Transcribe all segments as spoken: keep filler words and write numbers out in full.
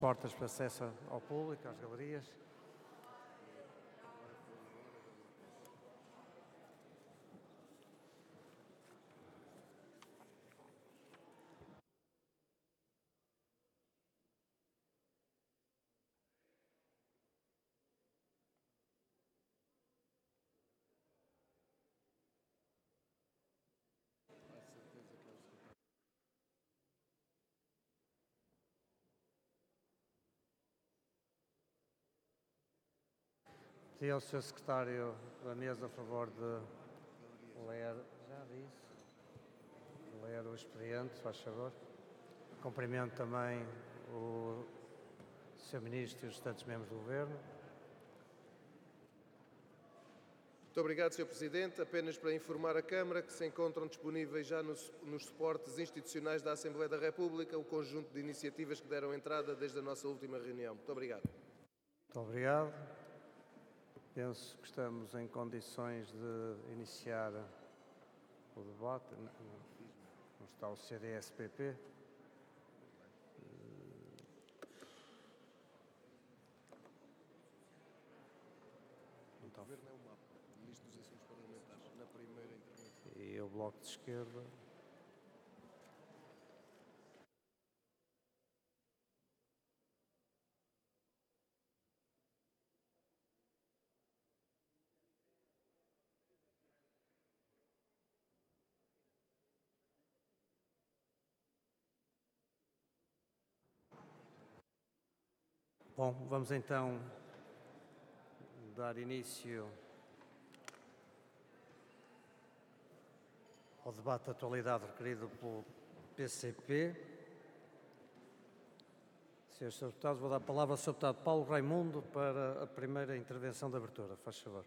Portas para acesso ao público, às galerias. Pedi ao senhor Secretário da Mesa a favor de ler, já disse, ler o expediente, se faz favor. Cumprimento também o senhor Ministro e os restantes membros do Governo. Muito obrigado, senhor Presidente. Apenas para informar a Câmara que se encontram disponíveis já nos, nos suportes institucionais da Assembleia da República o conjunto de iniciativas que deram entrada desde a nossa última reunião. Muito obrigado. Muito obrigado. Penso que estamos em condições de iniciar o debate. Não está o C D S P P. Não está. O Governo é o M A P, Ministro dos Assuntos Parlamentares, na primeira intervenção. E o Bloco de Esquerda. Bom, vamos então dar início ao debate de atualidade requerido pelo P C P. Senhores Deputados, vou dar a palavra ao senhor Deputado Paulo Raimundo para a primeira intervenção de abertura. Faz favor.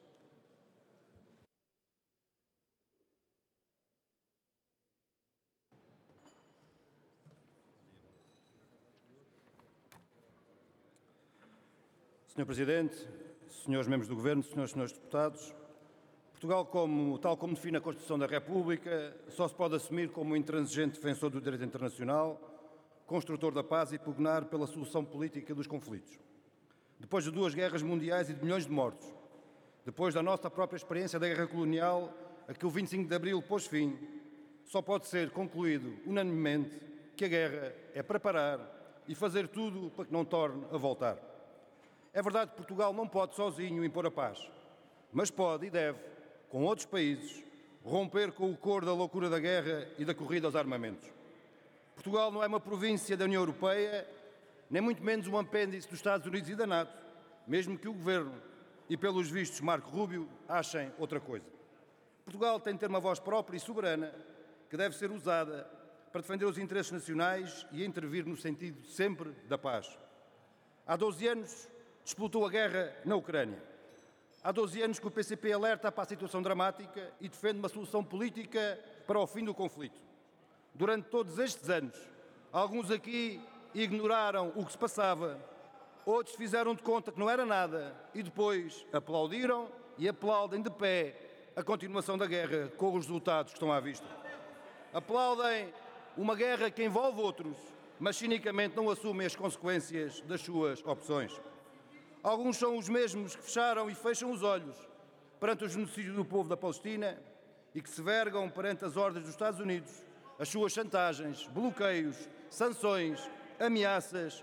senhor Presidente, senhores membros do Governo, senhoras e senhores deputados, Portugal, como, tal como define a Constituição da República, só se pode assumir como um intransigente defensor do direito internacional, construtor da paz e pugnar pela solução política dos conflitos. Depois de duas guerras mundiais e de milhões de mortos, depois da nossa própria experiência da guerra colonial, a que o vinte e cinco de Abril pôs fim, só pode ser concluído unanimemente que a guerra é para parar e fazer tudo para que não torne a voltar. É verdade que Portugal não pode sozinho impor a paz, mas pode e deve, com outros países, romper com o cor da loucura da guerra e da corrida aos armamentos. Portugal não é uma província da União Europeia, nem muito menos um apêndice dos Estados Unidos e da NATO, mesmo que o Governo e, pelos vistos, Marco Rubio, achem outra coisa. Portugal tem de ter uma voz própria e soberana que deve ser usada para defender os interesses nacionais e intervir no sentido sempre da paz. Há doze anos disputou a guerra na Ucrânia. Há doze anos que o P C P alerta para a situação dramática e defende uma solução política para o fim do conflito. Durante todos estes anos, alguns aqui ignoraram o que se passava, outros fizeram de conta que não era nada e depois aplaudiram e aplaudem de pé a continuação da guerra com os resultados que estão à vista. Aplaudem uma guerra que envolve outros, mas cinicamente não assumem as consequências das suas opções. Alguns são os mesmos que fecharam e fecham os olhos perante o genocídio do povo da Palestina e que se vergam perante as ordens dos Estados Unidos, as suas chantagens, bloqueios, sanções, ameaças,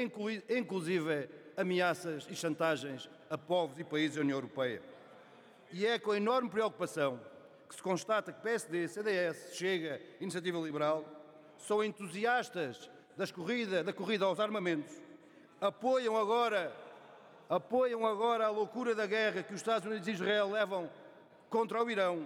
inclusive ameaças e chantagens a povos e países da União Europeia. E é com enorme preocupação que se constata que P S D, C D S, Chega e Iniciativa Liberal são entusiastas das corrida, da corrida aos armamentos, apoiam agora apoiam agora a loucura da guerra que os Estados Unidos e Israel levam contra o Irão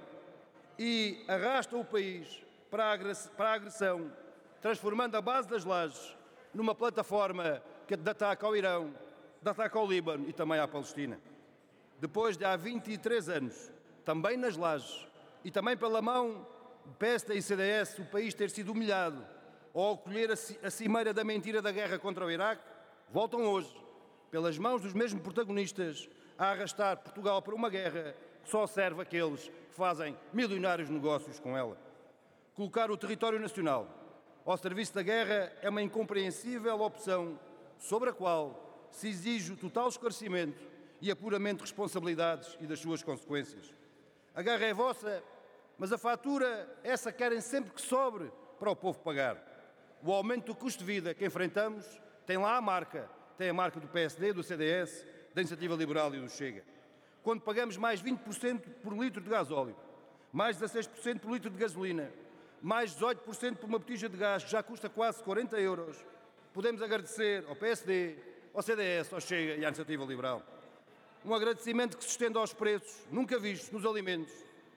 e arrastam o país para a agressão, transformando a base das Lajes numa plataforma de ataque ao Irão, de ataque ao Líbano e também à Palestina. Depois de há vinte e três anos, também nas Lajes e também pela mão de P S D e C D S, o país ter sido humilhado ao acolher a cimeira da mentira da guerra contra o Iraque, voltam hoje, pelas mãos dos mesmos protagonistas, a arrastar Portugal para uma guerra que só serve àqueles que fazem milionários negócios com ela. Colocar o território nacional ao serviço da guerra é uma incompreensível opção sobre a qual se exige o total esclarecimento e apuramento de responsabilidades e das suas consequências. A guerra é vossa, mas a fatura, essa querem sempre que sobre para o povo pagar. O aumento do custo de vida que enfrentamos tem lá a marca, tem a marca do P S D, do C D S, da Iniciativa Liberal e do Chega. Quando pagamos mais vinte por cento por litro de gasóleo, mais dezasseis por cento por litro de gasolina, mais dezoito por cento por uma botija de gás que já custa quase quarenta euros, podemos agradecer ao P S D, ao C D S, ao Chega e à Iniciativa Liberal. Um agradecimento que se estende aos preços nunca vistos nos alimentos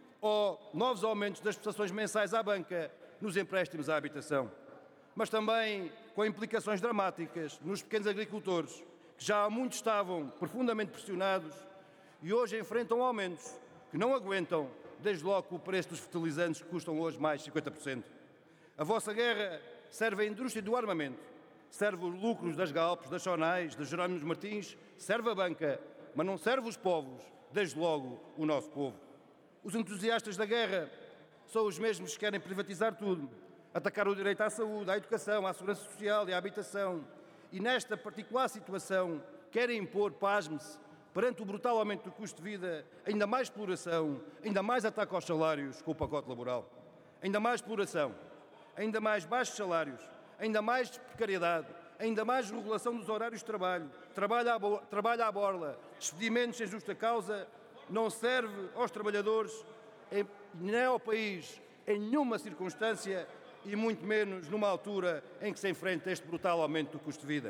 ou novos aumentos das prestações mensais à banca nos empréstimos à habitação. Mas também com implicações dramáticas nos pequenos agricultores, que já há muito estavam profundamente pressionados e hoje enfrentam aumentos que não aguentam, desde logo o preço dos fertilizantes que custam hoje mais cinquenta por cento. A vossa guerra serve à indústria do armamento, serve os lucros das Galpes, das Sonais, das Jerónimos Martins, serve a banca, mas não serve os povos, desde logo o nosso povo. Os entusiastas da guerra são os mesmos que querem privatizar tudo, atacar o direito à saúde, à educação, à segurança social e à habitação. E nesta particular situação querem impor, pasme-se, perante o brutal aumento do custo de vida, ainda mais exploração, ainda mais ataque aos salários com o pacote laboral. Ainda mais exploração, ainda mais baixos salários, ainda mais precariedade, ainda mais regulação dos horários de trabalho, trabalho à, bo- trabalho à borla, despedimentos sem justa causa, não serve aos trabalhadores, em, nem ao país, em nenhuma circunstância e muito menos numa altura em que se enfrenta este brutal aumento do custo de vida.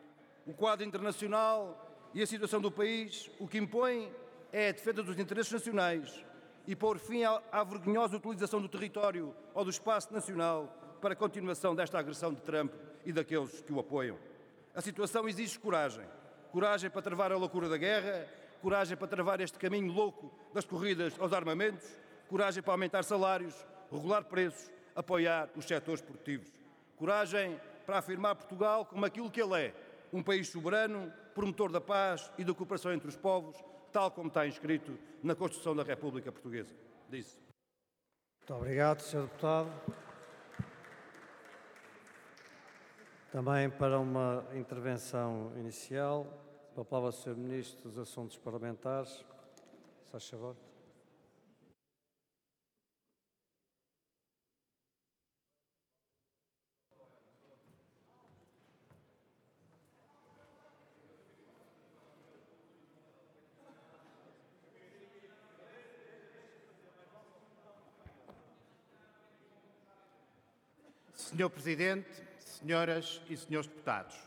O quadro internacional e a situação do país, o que impõe é a defesa dos interesses nacionais e pôr fim à, à vergonhosa utilização do território ou do espaço nacional para a continuação desta agressão de Trump e daqueles que o apoiam. A situação exige coragem. Coragem para travar a loucura da guerra, coragem para travar este caminho louco das corridas aos armamentos, coragem para aumentar salários, regular preços, apoiar os setores produtivos. Coragem para afirmar Portugal como aquilo que ele é, um país soberano, promotor da paz e da cooperação entre os povos, tal como está inscrito na Constituição da República Portuguesa. Disse. Muito obrigado, senhor Deputado. Também para uma intervenção inicial, a palavra ao senhor Ministro dos Assuntos Parlamentares. Se faz favor. senhor Presidente, senhoras e senhores deputados,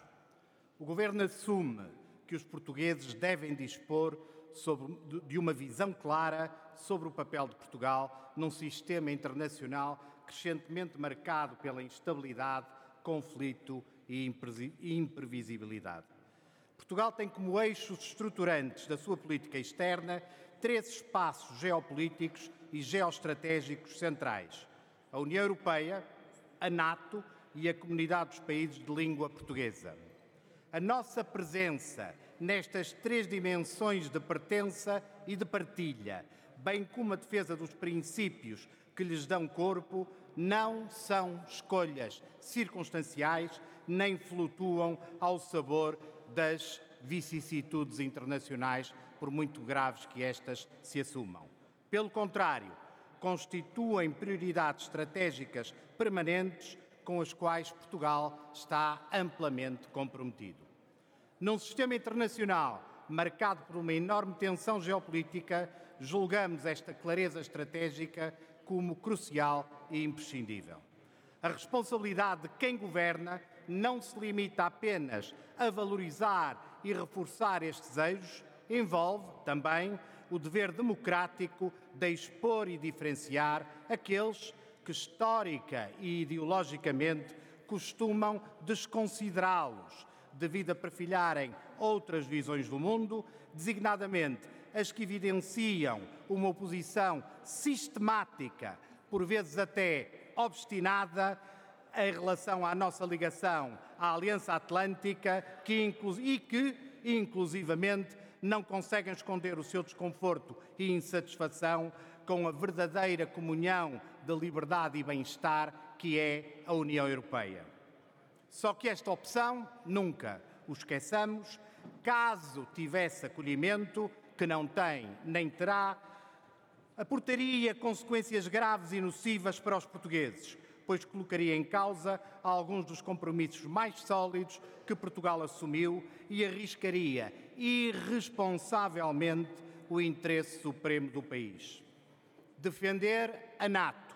o Governo assume que os portugueses devem dispor sobre, de uma visão clara sobre o papel de Portugal num sistema internacional crescentemente marcado pela instabilidade, conflito e imprevisibilidade. Portugal tem como eixos estruturantes da sua política externa três espaços geopolíticos e geoestratégicos centrais: a União Europeia, a NATO e a Comunidade dos Países de Língua Portuguesa. A nossa presença nestas três dimensões de pertença e de partilha, bem como a defesa dos princípios que lhes dão corpo, não são escolhas circunstanciais nem flutuam ao sabor das vicissitudes internacionais, por muito graves que estas se assumam. Pelo contrário, constituem prioridades estratégicas permanentes com as quais Portugal está amplamente comprometido. Num sistema internacional marcado por uma enorme tensão geopolítica, julgamos esta clareza estratégica como crucial e imprescindível. A responsabilidade de quem governa não se limita apenas a valorizar e reforçar estes eixos, envolve também o dever democrático de expor e diferenciar aqueles que histórica e ideologicamente costumam desconsiderá-los, devido a perfilharem outras visões do mundo, designadamente as que evidenciam uma oposição sistemática, por vezes até obstinada, em relação à nossa ligação à Aliança Atlântica que, inclu- e que, inclusivamente, não conseguem esconder o seu desconforto e insatisfação com a verdadeira comunhão de liberdade e bem-estar que é a União Europeia. Só que esta opção nunca, o esqueçamos, caso tivesse acolhimento, que não tem nem terá, aportaria consequências graves e nocivas para os portugueses, pois colocaria em causa alguns dos compromissos mais sólidos que Portugal assumiu e arriscaria irresponsavelmente o interesse supremo do país. Defender a NATO,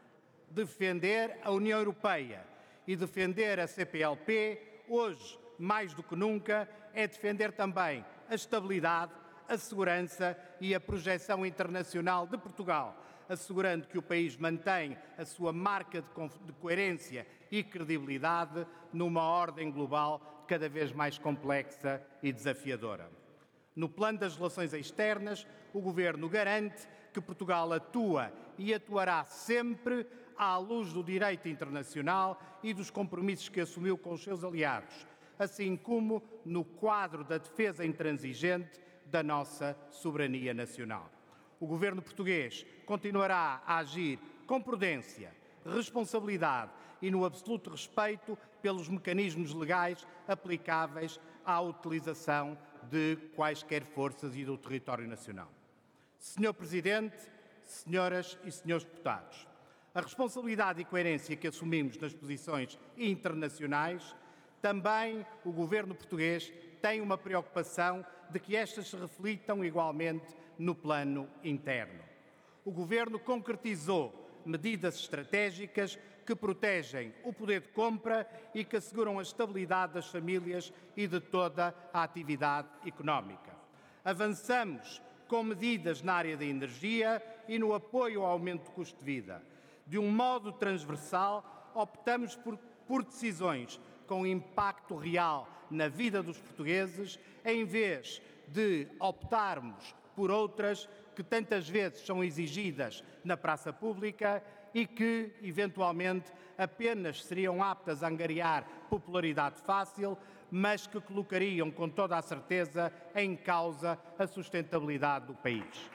defender a União Europeia e defender a C P L P, hoje, mais do que nunca, é defender também a estabilidade, a segurança e a projeção internacional de Portugal, assegurando que o país mantém a sua marca de, de coerência e credibilidade numa ordem global cada vez mais complexa e desafiadora. No plano das relações externas, o Governo garante que Portugal atua e atuará sempre à luz do direito internacional e dos compromissos que assumiu com os seus aliados, assim como no quadro da defesa intransigente da nossa soberania nacional. O Governo português continuará a agir com prudência, responsabilidade e no absoluto respeito pelos mecanismos legais aplicáveis à utilização de quaisquer forças e do território nacional. Senhor Presidente, senhoras e senhores deputados, a responsabilidade e coerência que assumimos nas posições internacionais, também o Governo português tem uma preocupação de que estas se reflitam igualmente no plano interno. O Governo concretizou medidas estratégicas que protegem o poder de compra e que asseguram a estabilidade das famílias e de toda a atividade económica. Avançamos com medidas na área da energia e no apoio ao aumento do custo de vida. De um modo transversal, optamos por, por decisões com impacto real na vida dos portugueses, em vez de optarmos por outras que tantas vezes são exigidas na praça pública e que, eventualmente, apenas seriam aptas a angariar popularidade fácil, mas que colocariam com toda a certeza em causa a sustentabilidade do país.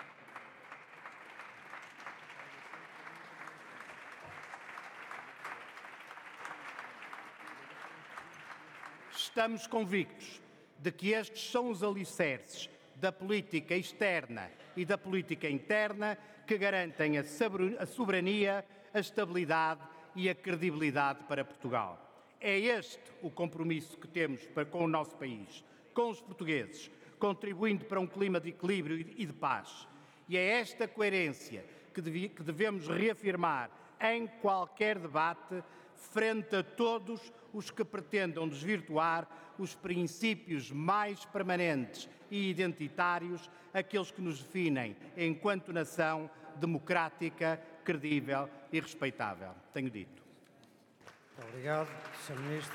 Estamos convictos de que estes são os alicerces da política externa e da política interna que garantem a soberania, a estabilidade e a credibilidade para Portugal. É este o compromisso que temos para com o nosso país, com os portugueses, contribuindo para um clima de equilíbrio e de paz. E é esta coerência que devemos reafirmar em qualquer debate frente a todos os que pretendam desvirtuar os princípios mais permanentes e identitários, aqueles que nos definem enquanto nação democrática, credível e respeitável. Tenho dito. Muito obrigado, senhor Ministro.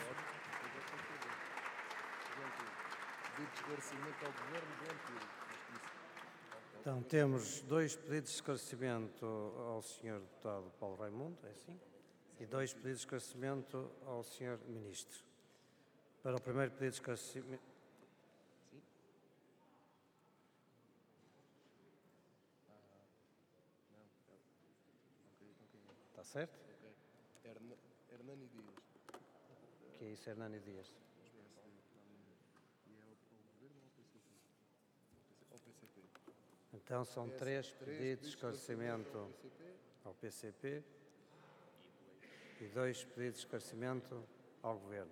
Então, temos dois pedidos de esclarecimento ao senhor Deputado Paulo Raimundo, é assim? E dois pedidos de esclarecimento ao senhor Ministro. Para o primeiro pedido de esclarecimento... Está certo? Hernani Dias. Que é isso, Hernani Dias? Então são três pedidos de esclarecimento ao P C P e dois pedidos de esclarecimento ao Governo.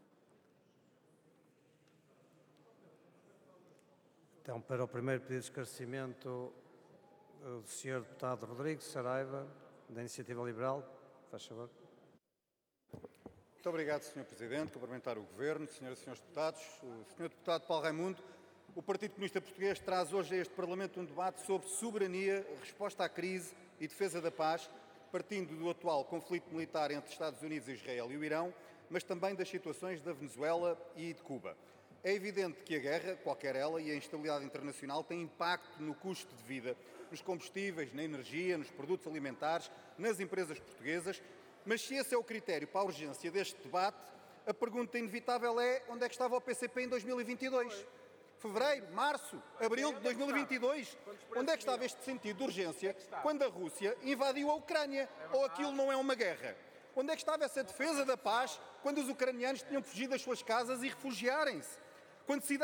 Então, para o primeiro pedido de esclarecimento, o senhor Deputado Rodrigues Saraiva, da Iniciativa Liberal, faz favor. Muito obrigado, senhor Presidente. Cumprimentar o Governo, senhoras e senhores deputados. O senhor Deputado Paulo Raimundo, o Partido Comunista Português traz hoje a este Parlamento um debate sobre soberania, resposta à crise e defesa da paz, partindo do atual conflito militar entre Estados Unidos, Israel e o Irão, mas também das situações da Venezuela e de Cuba. É evidente que a guerra, qualquer ela, e a instabilidade internacional têm impacto no custo de vida, nos combustíveis, na energia, nos produtos alimentares, nas empresas portuguesas, mas se esse é o critério para a urgência deste debate, a pergunta inevitável é: onde é que estava o P C P em dois mil e vinte e dois? Fevereiro, março, abril de dois mil e vinte e dois? Onde é que estava este sentido de urgência quando a Rússia invadiu a Ucrânia? Ou aquilo não é uma guerra? Onde é que estava essa defesa da paz quando os ucranianos tinham que fugir das suas casas e refugiarem-se? Quando cidades